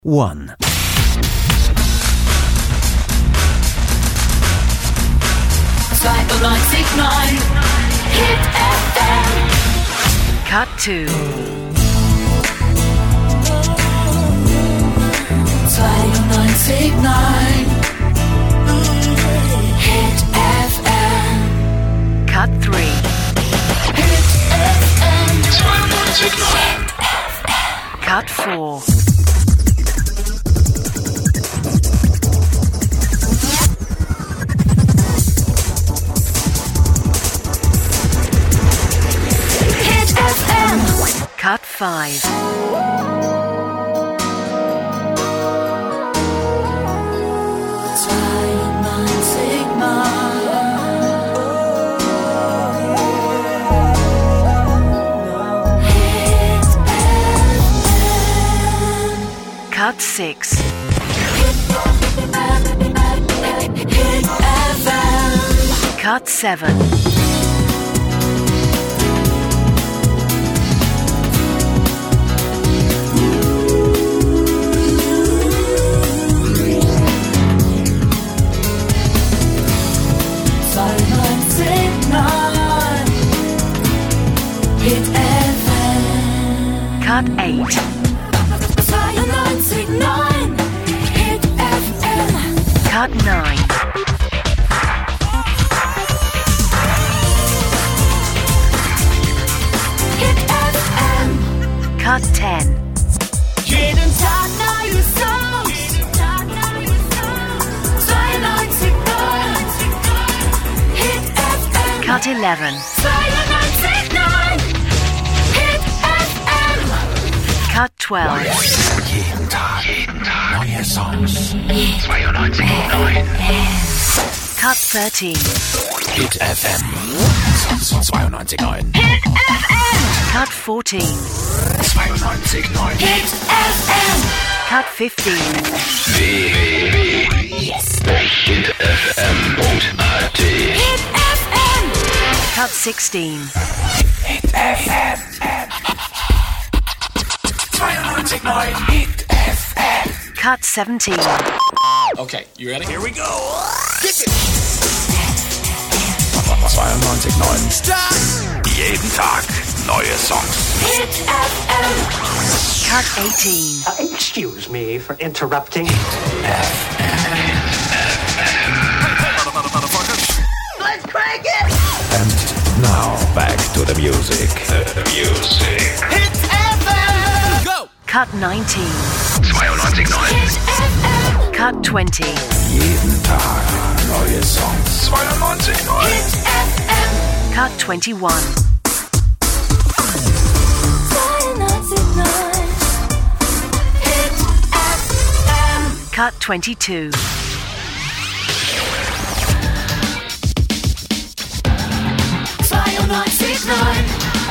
1. Hit FM. Cut 2. 92.9 Hit FM. Cut 3. Hit FM. 92.9 Cut 4. Hit FM. Cut 5. Cut 6. Hit FM. Cut 7. Hit FM. Cut 8. 92.9 Hit FM. Cut 9. Hit FM. Cut 10. Jeden Tag neue Songs. 92.9 Hit FM. Cut 11. 92.9 Hit FM. Cut 12. Jeden Tag neue Songs. 92.9 Cut 13. Hit FM. Songs 92.9 Hit FM. Cut 14. 92.9 Hit FM. Cut 15. www.hitfm.at Hit FM. Cut 16. Hit FM 92.9 Hit FM. Cut 17. Okay, you ready? Here we go. 92.9 Jeden Tag neue Songs. Hit FM. Cut 18. Excuse me for interrupting. Let's crank it. And now back to the music. Hit FM. Go! Cut 19. 92.9 Hit FM. Cut 20. Jeden Tag neue Songs. 92.9 Hit FM. Cut 21. 92.9 Hit FM. Cut 22. 92.9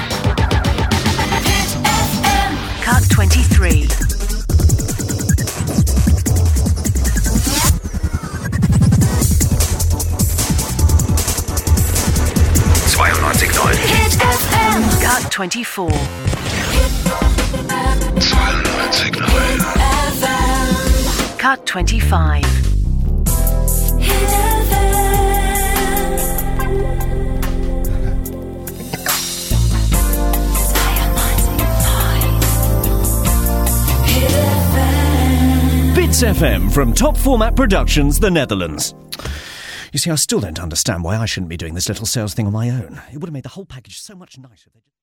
Hit FM. Cut 23. 92.9 Hit FM. Cut 24. 92.9 FM. Cut 25. Hit FM. Hit FM. Bits FM from Top Format Productions, the Netherlands. You see, I still don't understand why I shouldn't be doing this little sales thing on my own. It would have made the whole package so much nicer if they